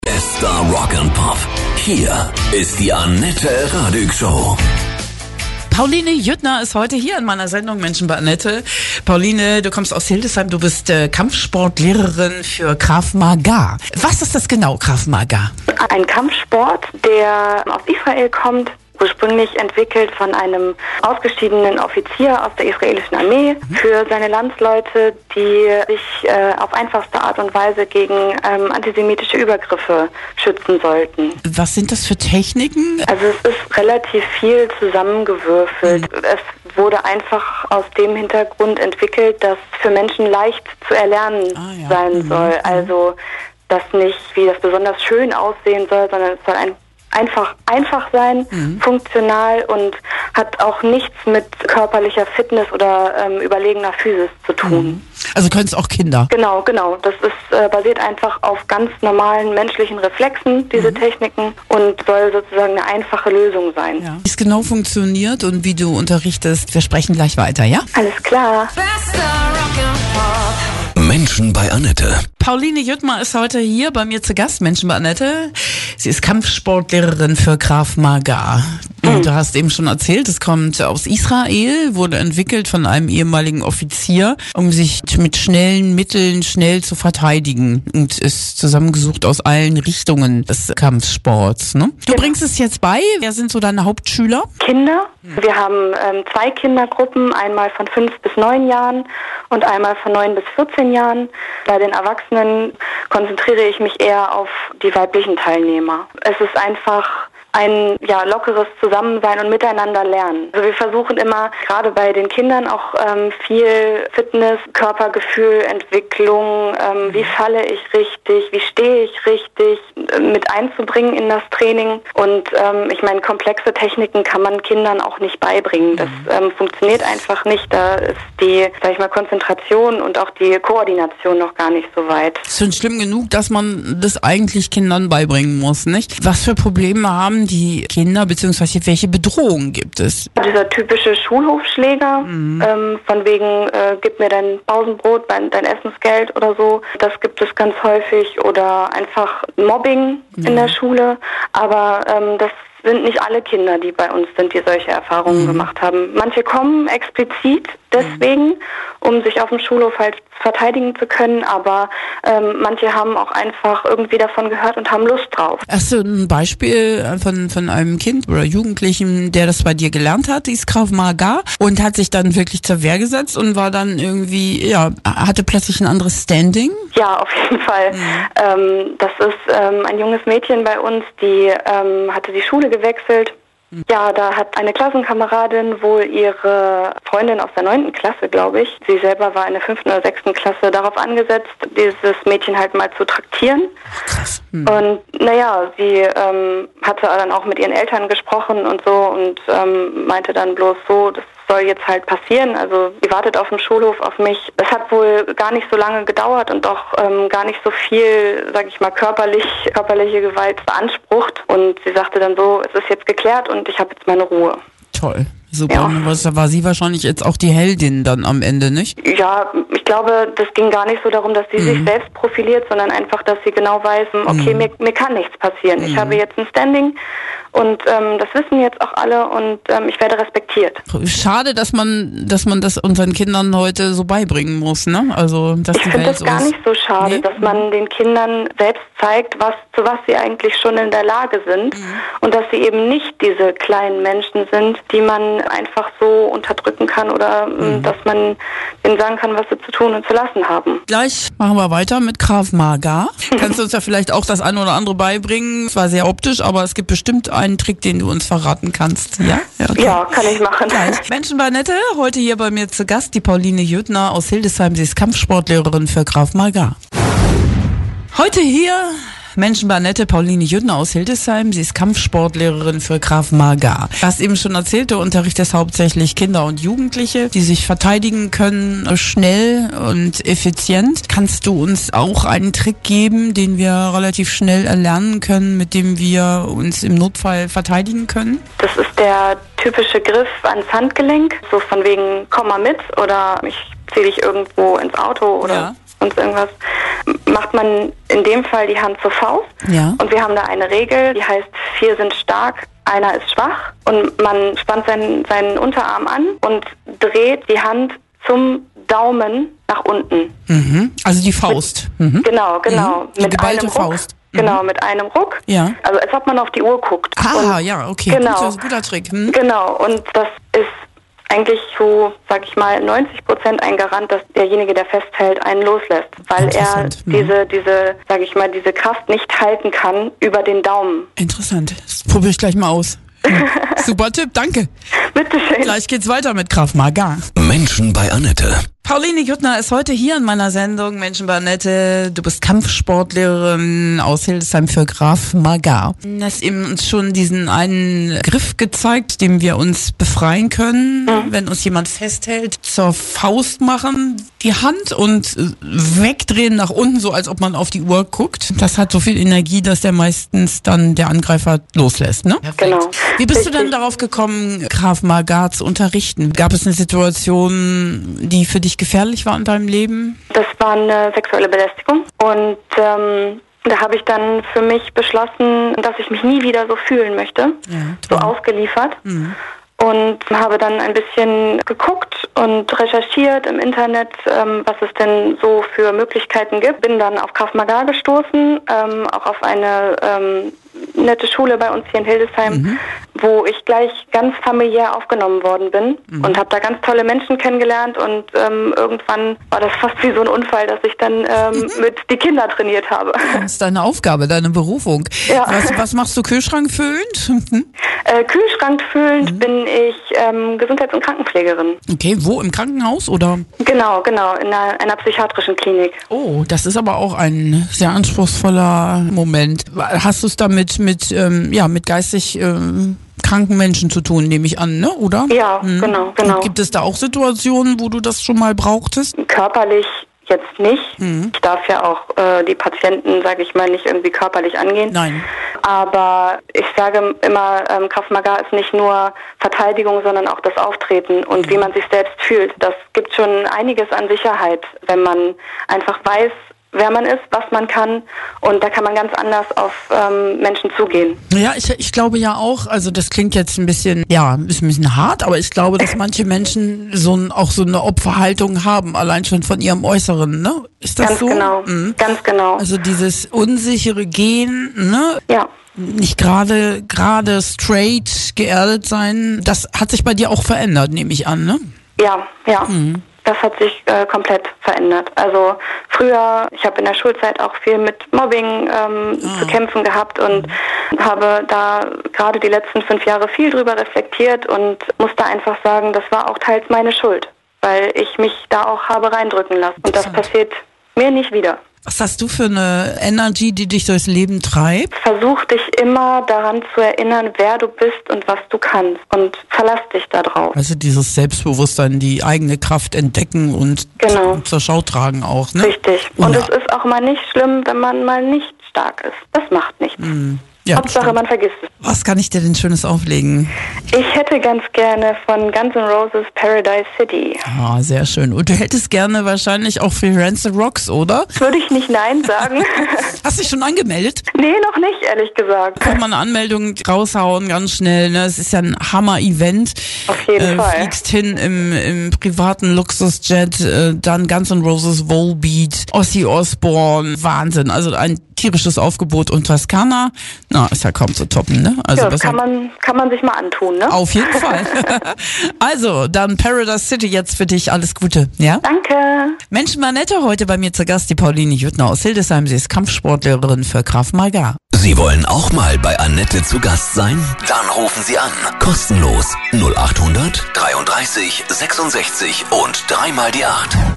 Bester Rock and Pop. Hier ist die Annette Radig Show. Pauline Jüttner ist heute hier in meiner Sendung Menschen bei Annette. Pauline, du kommst aus Hildesheim, du bist Kampfsportlehrerin für Krav Maga. Was ist das genau, Krav Maga? Ein Kampfsport, der aus Israel kommt, ursprünglich entwickelt von einem ausgeschiedenen Offizier aus der israelischen Armee für seine Landsleute, die sich auf einfachste Art und Weise gegen antisemitische Übergriffe schützen sollten. Was sind das für Techniken? Also es ist relativ viel zusammengewürfelt. Es wurde einfach aus dem Hintergrund entwickelt, dass für Menschen leicht zu erlernen sein soll. Also dass nicht, wie das besonders schön aussehen soll, sondern es soll einfach sein, funktional und hat auch nichts mit körperlicher Fitness oder überlegener Physis zu tun. Also können es auch Kinder? Genau. Das ist basiert einfach auf ganz normalen menschlichen Reflexen, diese Techniken, und soll sozusagen eine einfache Lösung sein. Ja. Wie es genau funktioniert und wie du unterrichtest, wir sprechen gleich weiter, ja? Alles klar. Menschen bei Annette. Pauline Jüttner ist heute hier bei mir zu Gast, Menschen bei Annette. Sie ist Kampfsportlehrerin für Krav Maga. Und du hast eben schon erzählt, es kommt aus Israel, wurde entwickelt von einem ehemaligen Offizier, um sich mit schnellen Mitteln schnell zu verteidigen, und ist zusammengesucht aus allen Richtungen des Kampfsports. Ne? Du bringst es jetzt bei. Wer sind so deine Hauptschüler? Kinder. Wir haben 2 Kindergruppen, einmal von 5 bis 9 Jahren und einmal von 9 bis 14 Jahren. Bei den Erwachsenen konzentriere ich mich eher auf die weiblichen Teilnehmer. Es ist einfach ein lockeres Zusammensein und miteinander lernen. Also wir versuchen immer, gerade bei den Kindern, auch viel Fitness, Körpergefühl, Entwicklung, wie falle ich richtig, wie stehe ich richtig, mit einzubringen in das Training. Und ich meine, komplexe Techniken kann man Kindern auch nicht beibringen. Das funktioniert einfach nicht. Da ist die, Konzentration und auch die Koordination noch gar nicht so weit. Es ist schon schlimm genug, dass man das eigentlich Kindern beibringen muss, nicht? Was für Probleme haben die Kinder, beziehungsweise welche Bedrohungen gibt es? Dieser typische Schulhofschläger, von wegen, gib mir dein Pausenbrot, dein Essensgeld oder so, das gibt es ganz häufig. Oder einfach Mobbing in der Schule. Aber das sind nicht alle Kinder, die bei uns sind, die solche Erfahrungen gemacht haben. Manche kommen explizit deswegen, um sich auf dem Schulhof halt verteidigen zu können, aber manche haben auch einfach irgendwie davon gehört und haben Lust drauf. Hast du ein Beispiel von einem Kind oder Jugendlichen, der das bei dir gelernt hat, dieses Krav Maga, und hat sich dann wirklich zur Wehr gesetzt und war dann irgendwie, hatte plötzlich ein anderes Standing? Ja, auf jeden Fall. Das ist ein junges Mädchen bei uns, die hatte die Schule gewechselt. Ja, da hat eine Klassenkameradin wohl ihre Freundin aus der 9. Klasse, glaube ich, sie selber war in der 5. oder 6. Klasse, darauf angesetzt, dieses Mädchen halt mal zu traktieren. Krass. Und sie hatte dann auch mit ihren Eltern gesprochen und so und meinte dann bloß so, das soll jetzt halt passieren. Also sie wartet auf dem Schulhof auf mich. Es hat wohl gar nicht so lange gedauert und auch gar nicht so viel, körperliche Gewalt beansprucht. Und sie sagte dann so, es ist jetzt geklärt und ich habe jetzt meine Ruhe. Toll. Super. Ja. Da war sie wahrscheinlich jetzt auch die Heldin dann am Ende, nicht? Ja, ich glaube, das ging gar nicht so darum, dass sie sich selbst profiliert, sondern einfach, dass sie genau weiß, okay, mir kann nichts passieren. Ich habe jetzt ein Standing und das wissen jetzt auch alle und ich werde respektiert. Schade, dass man das unseren Kindern heute so beibringen muss, ne? Also, dass ich finde das gar nicht so schade, dass man den Kindern selbst zeigt, zu was sie eigentlich schon in der Lage sind und dass sie eben nicht diese kleinen Menschen sind, die man einfach so unterdrücken kann oder dass man denen sagen kann, was sie zu tun und zu lassen haben. Gleich machen wir weiter mit Krav Maga. Kannst du uns ja vielleicht auch das eine oder andere beibringen? Es war sehr optisch, aber es gibt bestimmt einen Trick, den du uns verraten kannst. Ja? Okay. Ja, kann ich machen. Gleich. Menschen bei Annette, heute hier bei mir zu Gast die Pauline Jüttner aus Hildesheim. Sie ist Kampfsportlehrerin für Krav Maga. Heute hier Menschen bei Annette, Pauline Jüttner aus Hildesheim. Sie ist Kampfsportlehrerin für Krav Maga. Du hast eben schon erzählt, du unterrichtest hauptsächlich Kinder und Jugendliche, die sich verteidigen können, schnell und effizient. Kannst du uns auch einen Trick geben, den wir relativ schnell erlernen können, mit dem wir uns im Notfall verteidigen können? Das ist der typische Griff ans Handgelenk, so von wegen, komm mal mit oder ich ziehe dich irgendwo ins Auto oder sonst irgendwas, macht man in dem Fall die Hand zur Faust. Ja. Und wir haben da eine Regel, die heißt, 4 sind stark, einer ist schwach. Und man spannt seinen Unterarm an und dreht die Hand zum Daumen nach unten. Mhm. Also die Faust. Genau. Die geballte Faust. Genau, mit einem Ruck. Ja. Also als ob man auf die Uhr guckt. Ah, ja, okay. Genau. Guter Trick. Genau, und das ist eigentlich zu, sag ich mal, 90% ein Garant, dass derjenige, der festhält, einen loslässt. Weil er diese, sag ich mal, diese Kraft nicht halten kann über den Daumen. Interessant. Das probiere ich gleich mal aus. Super Tipp, danke. Bitteschön. Gleich geht's weiter mit Krav Maga. Menschen bei Annette. Pauline Juttner ist heute hier in meiner Sendung Menschen bei Annette. Du bist Kampfsportlerin aus Hildesheim für Krav Maga. Du hast eben uns schon diesen einen Griff gezeigt, dem wir uns befreien können, wenn uns jemand festhält. Zur Faust machen, die Hand und wegdrehen nach unten, so als ob man auf die Uhr guckt. Das hat so viel Energie, dass der meistens dann der Angreifer loslässt, ne? Genau. Wie bist du Richtig. denn darauf gekommen, Krav Maga zu unterrichten? Gab es eine Situation, die für dich gefährlich war in deinem Leben? Das war eine sexuelle Belästigung und da habe ich dann für mich beschlossen, dass ich mich nie wieder so fühlen möchte, so ausgeliefert. Und habe dann ein bisschen geguckt und recherchiert im Internet, was es denn so für Möglichkeiten gibt. Bin dann auf Krav Maga gestoßen, auch auf eine nette Schule bei uns hier in Hildesheim, wo ich gleich ganz familiär aufgenommen worden bin und habe da ganz tolle Menschen kennengelernt und irgendwann war das fast wie so ein Unfall, dass ich dann mit die Kinder trainiert habe. Das ist deine Aufgabe, deine Berufung. Ja. Was machst du kühlschrankfüllend? Kühlschrank füllend bin ich Gesundheits- und Krankenpflegerin. Okay, wo? Im Krankenhaus oder? Genau, in einer psychiatrischen Klinik. Oh, das ist aber auch ein sehr anspruchsvoller Moment. Hast du es damit mit geistig kranken Menschen zu tun, nehme ich an, ne? Oder? Ja, genau. Gibt es da auch Situationen, wo du das schon mal brauchtest? Körperlich jetzt nicht. Ich darf ja auch die Patienten, sage ich mal, nicht irgendwie körperlich angehen. Nein. Aber ich sage immer, Krav Maga ist nicht nur Verteidigung, sondern auch das Auftreten und wie man sich selbst fühlt. Das gibt schon einiges an Sicherheit, wenn man einfach weiß, wer man ist, was man kann und da kann man ganz anders auf Menschen zugehen. Ja, ich glaube ja auch, also das klingt jetzt ein bisschen hart, aber ich glaube, dass manche Menschen auch so eine Opferhaltung haben, allein schon von ihrem Äußeren, ne? Ist das ganz so? Genau, ganz genau. Also dieses unsichere Gehen, ne? Ja. Nicht gerade straight geerdet sein, das hat sich bei dir auch verändert, nehme ich an, ne? Ja. Das hat sich komplett verändert. Also früher, ich habe in der Schulzeit auch viel mit Mobbing zu kämpfen gehabt und habe da gerade die letzten 5 Jahre viel drüber reflektiert und musste einfach sagen, das war auch teils meine Schuld, weil ich mich da auch habe reindrücken lassen. Und das passiert mir nicht wieder. Was hast du für eine Energy, die dich durchs Leben treibt? Versuch dich immer daran zu erinnern, wer du bist und was du kannst und verlass dich da drauf. Also dieses Selbstbewusstsein, die eigene Kraft entdecken und zur Schau tragen auch, ne? Richtig. Und es ist auch mal nicht schlimm, wenn man mal nicht stark ist. Das macht nichts. Ja, Hauptsache, man vergisst es. Was kann ich dir denn Schönes auflegen? Ich hätte ganz gerne von Guns N' Roses Paradise City. Ah, sehr schön. Und du hättest gerne wahrscheinlich auch für Rancid Rocks, oder? Würde ich nicht Nein sagen. Hast du dich schon angemeldet? Nee, noch nicht, ehrlich gesagt. Kann man eine Anmeldung raushauen, ganz schnell. Ne? Es ist ja ein Hammer-Event. Auf jeden Fall. Fliegst hin im privaten Luxusjet, dann Guns N' Roses, Volbeat, Ozzy Osbourne. Wahnsinn. Also ein tierisches Aufgebot und Toskana. Na, ist ja kaum zu toppen, ne? Also ja, das kann man sich mal antun, ne? Auf jeden Fall. Also, dann Paradise City jetzt für dich. Alles Gute, ja? Danke. Menschen bei Annette, heute bei mir zu Gast die Pauline Juttner aus Hildesheim. Sie ist Kampfsportlerin für Krav Maga. Sie wollen auch mal bei Annette zu Gast sein? Dann rufen Sie an. Kostenlos 0800 33 66 und 3 mal die 8.